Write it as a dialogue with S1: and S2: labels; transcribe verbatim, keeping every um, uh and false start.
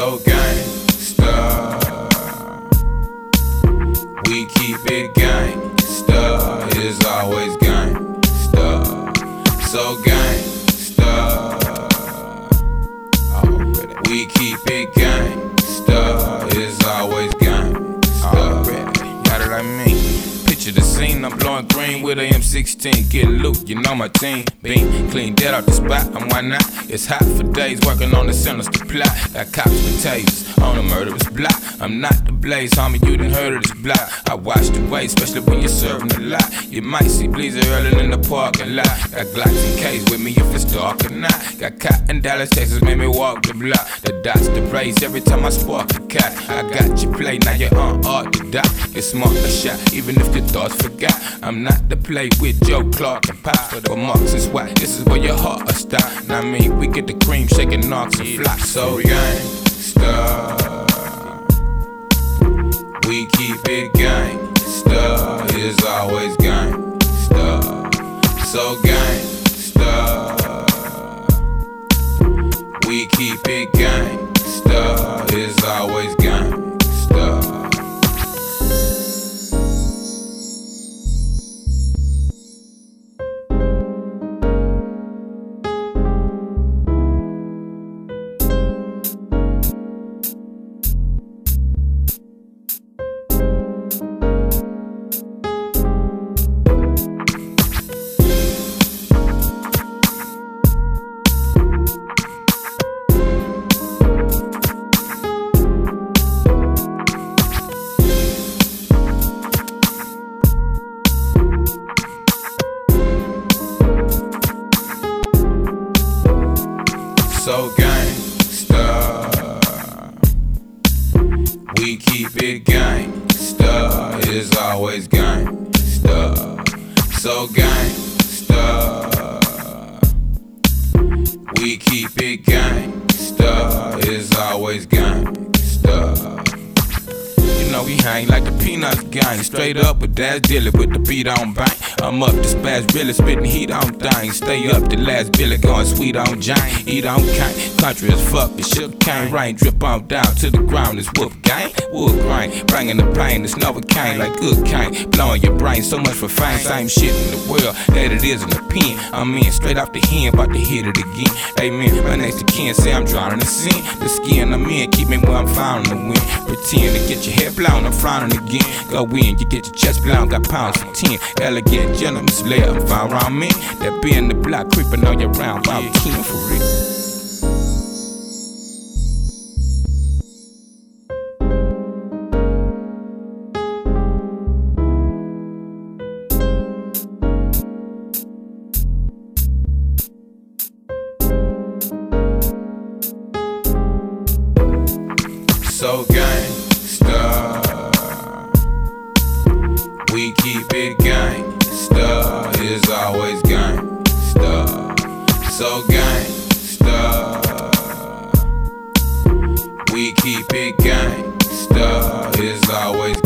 S1: So gangsta, we keep it gangsta, it's always gangsta. So gangsta, we keep it gangsta, it's always gangsta. Got it, I mean. Picture the scene, I'm blowing green with a M sixteen. Get loot, you know my team. Bean, clean dead out the spot, I'm why not? It's hot for days, working on the centers to plot. Got cops with tasers on a murderous block. I'm not the blaze, homie, you done heard of this block. I watch the way, especially when you're serving a lot. You might see Bleezer early in the parking lot. Got Glocks in case with me if it's dark or not. Got cop in Dallas, Texas, made me walk the block. The dots, the rays, every time I spark a cat. I got you play, now you're on art the dot. Get smart a shot, even if your thoughts forgot. I'm not the play with Joe Clark and Pop. But Marks and Swat, this is where your heart will stop. Now I mean, we get the cream shaking knocks and flops. So gangsta, we keep it gangsta, it's always gangsta. So gangsta, we keep it gangsta, it's always gangsta. So gangsta, we keep it gangsta, it's always gangsta. So gangsta, we keep it gangsta, it's always gangsta. You know we hang like the Peanuts gang, straight up with Daz Dilly with the beat on bang. I'm up to spaz really spitting heat on things. Stay up the last Billy going sweet on Jane. Eat on cane, country as fuck, the shook cane. Rain drip on down to the ground, it's whoop gang. Wood grain, bringing the pain, it's Novocaine like good cane. Blowing your brain so much for fame, same shit in the world that it is in the pen. I'm in straight off the hen, about to hit it again. Amen, my next to kin say I'm drowning the sin. The skin I'm in, keep me where I'm found in the wind. Pretend to get your head blown, I'm frowning again. Go in, you get your chest blown, got pounds for ten. Elegant gentleman's lair, I'm found around me. That be in the block, creeping on your round, about ten for real. So gangsta, we keep it gangsta, it's always gangsta. So gangsta, we keep it gangsta, it's always